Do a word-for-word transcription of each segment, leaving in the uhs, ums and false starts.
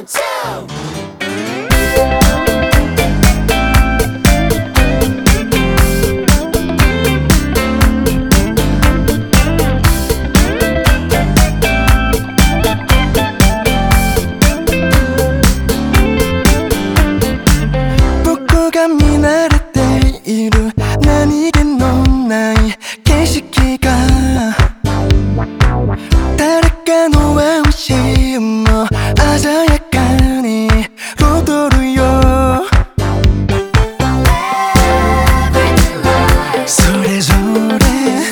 僕が見慣れている何気のない景色が誰かのワンシーンも鮮やかに彩るよ。それぞれ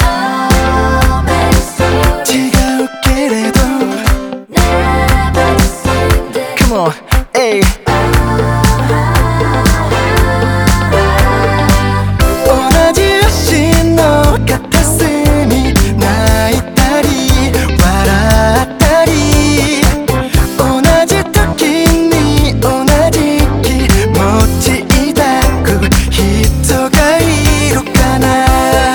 違うけれど Come on, hey同じ足の片隅泣いたり笑ったり同じ時に同じ気持ち抱く人がいるかな。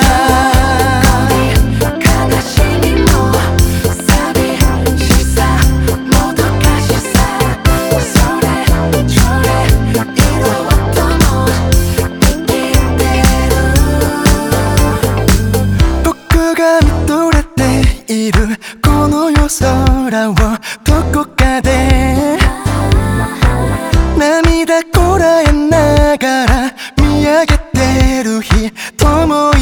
悲しみも寂しさもどかしさそれぞれ色とも生きてる。僕が見とれているこの夜空をどこかで涙こらえながら見上げてる人もいる。